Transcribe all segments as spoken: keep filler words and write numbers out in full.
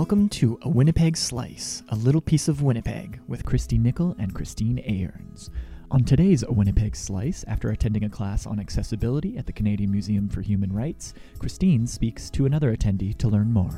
Welcome to A Winnipeg Slice, a little piece of Winnipeg, with Christy Nickel and Christine Aarons. On today's A Winnipeg Slice, after attending a class on accessibility at the Canadian Museum for Human Rights, Christine speaks to another attendee to learn more.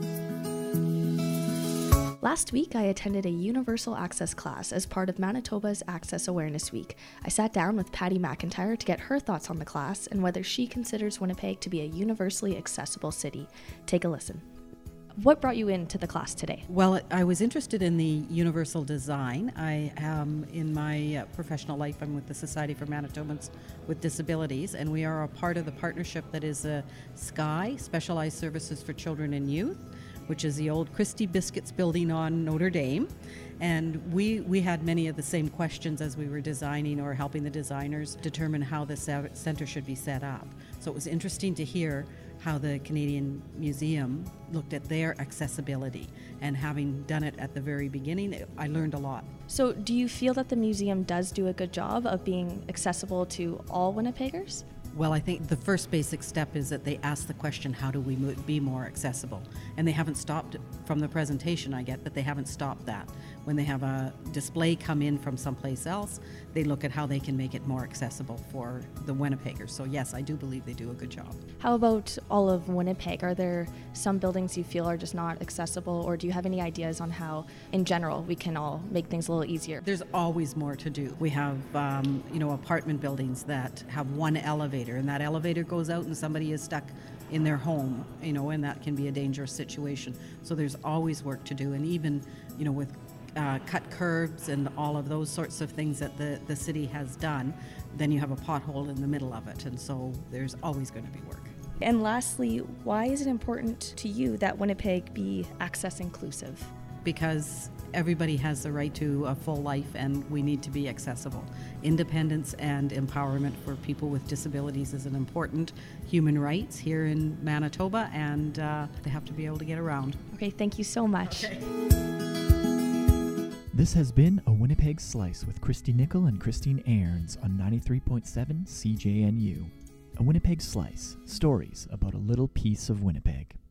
Last week, I attended a universal access class as part of Manitoba's Access Awareness Week. I sat down with Patty McIntyre to get her thoughts on the class and whether she considers Winnipeg to be a universally accessible city. Take a listen. What brought you into the class today? Well, I was interested in the universal design. I am, in my uh, professional life, I'm with the Society for Manitobans with Disabilities, and we are a part of the partnership that is uh, SCI, Specialized Services for Children and Youth, which is the old Christie Biscuits building on Notre Dame. And we, we had many of the same questions as we were designing or helping the designers determine how the center should be set up. So it was interesting to hear how the Canadian Museum looked at their accessibility. And having done it at the very beginning, I learned a lot. So do you feel that the museum does do a good job of being accessible to all Winnipeggers? Well, I think the first basic step is that they ask the question, how do we be more accessible? And they haven't stopped, from the presentation I get, that they haven't stopped that. When they have a display come in from someplace else, they look at how they can make it more accessible for the Winnipeggers. So yes, I do believe they do a good job. How about all of Winnipeg? Are there some buildings you feel are just not accessible, or do you have any ideas on how, in general, we can all make things a little easier? There's always more to do. We have, um, you know, apartment buildings that have one elevator, and that elevator goes out and somebody is stuck in their home, you know, and that can be a dangerous situation. So there's always work to do, and even, you know, with uh, cut curbs and all of those sorts of things that the, the city has done, then you have a pothole in the middle of it, and so there's always going to be work. And lastly, why is it important to you that Winnipeg be access inclusive? Because everybody has the right to a full life, and we need to be accessible. Independence and empowerment for people with disabilities is an important human right here in Manitoba, and uh, they have to be able to get around. Okay, thank you so much. Okay. This has been A Winnipeg Slice with Christy Nickel and Christine Aarons on ninety-three point seven C J N U. A Winnipeg Slice, stories about a little piece of Winnipeg.